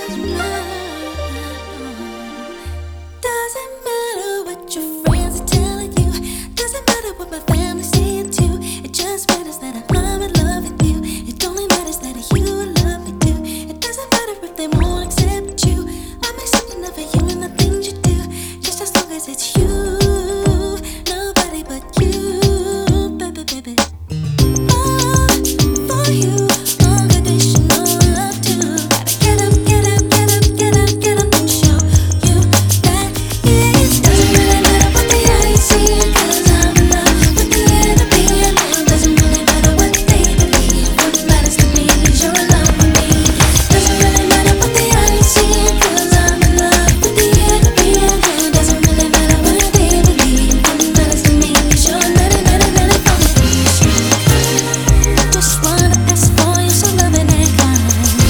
Doesn't matter what your friends are telling you. Doesn't matter what my family's saying too. It just matters that I'm in love with you. It only matters that you love me too. It doesn't matter if they won't accept you. I'm accepting of you and the things you do. Just as long as it's you. Nobody but you, baby, baby. Oh, for you, unconditional love too. Gotta get up, get up, get up, get up, get up and show you that it doesn't really matter what the eyes see, 'cause I'm in love with the enemy. It doesn't really matter what they believe. What matters to me is your love for me. Doesn't really matter what the eyes see, 'cause I'm in love with the enemy. It doesn't really matter what they believe. What matters to me is your love for me. Just wanna ask for you so loving and kind,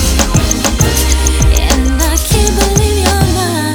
and I can't believe you're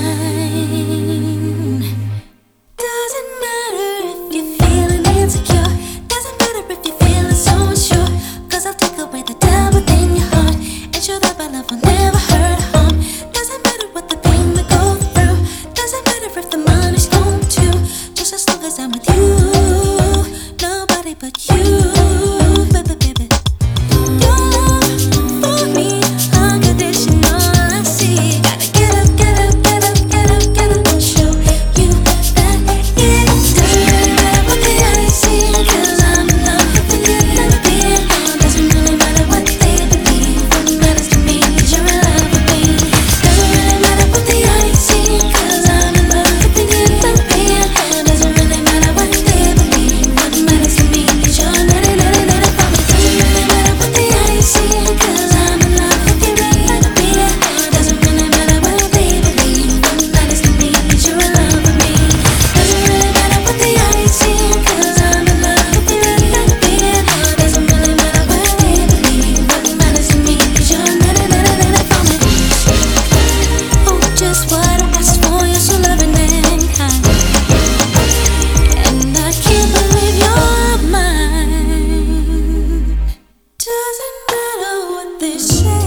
mine. Doesn't matter if you're feeling insecure. Doesn't matter if you're feeling so unsure. 'Cause I'll take away the doubt within your heart. Ensure that my love will never hurt or harm. Doesn't matter what the pain we go through. Doesn't matter if the money's gone too. Just as long as I'm with you. Nobody but you, baby, baby. Your love for me, unconditional, I see. Gotta get up, get up, get up, get up, get up and show you that it doesn't really matter what the eyes see, 'cause I'm in love with the enemy. Doesn't really matter what they believe. What matters to me is your love for me. Doesn't really matter what the eyes see, 'cause I'm in love with the enemy. Doesn't really matter what they believe. What matters to me is your love for me. Doesn't really matter what the eyes see, 'cause I'm in love with the enemy. Doesn't really matter what they believe. What matters to me is your love for me. Doesn't really matter what the eyes see, 'cause I'm in love with the enemy. Doesn't really matter what they believe. What matters to me is your love for me. Oh, just what I asked for, you're so loving and kind, and I can't believe you're mine. Doesn't matter what they say,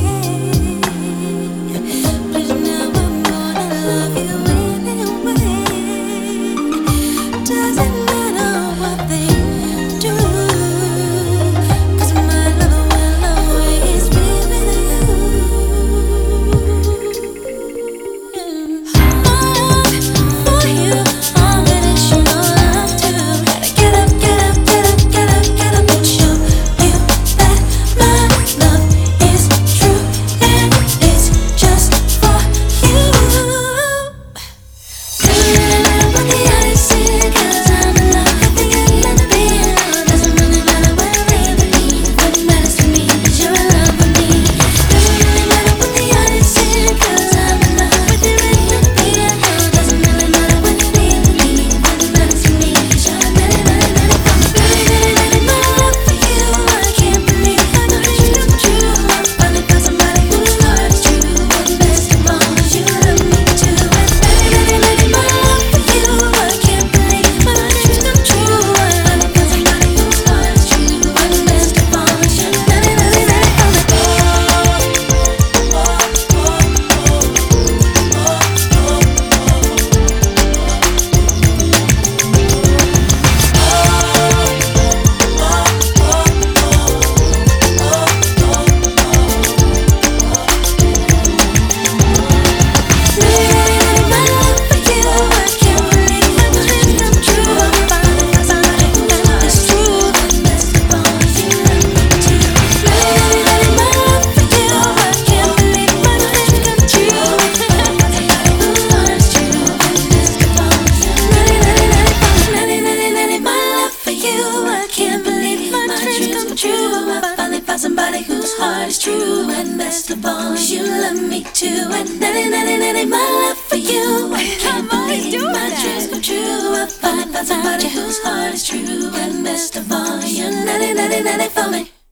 but now I'm gonna love you anyway. Doesn't matter what they do, 'cause my love will always be with you. For you, unconditional love too. Gotta get up, get up, get up, get up, get up and show you that my love is true and it's just for you. Doesn't really matter what the eyes see, 'cause I'm in love with the enemy. Doesn't really matter what they believe. What matters to me is your love for me. Doesn't really matter what the eyes see, 'cause I'm in love with the enemy. Doesn't really matter what they believe. What matters to me is your love for me. Really my love for you. I can't believe my dreams come true. I finally found somebody whose heart is true. And best of all, you love me too. And really my love for you. I can't believe my dreams come true. I finally found somebody whose heart is true. And best of all, you love me. Somebody whose heart is true, and best of all, you love me too. And my love for you, I can't believe my dreams come true. I find somebody whose heart is true, and best of all, you for me.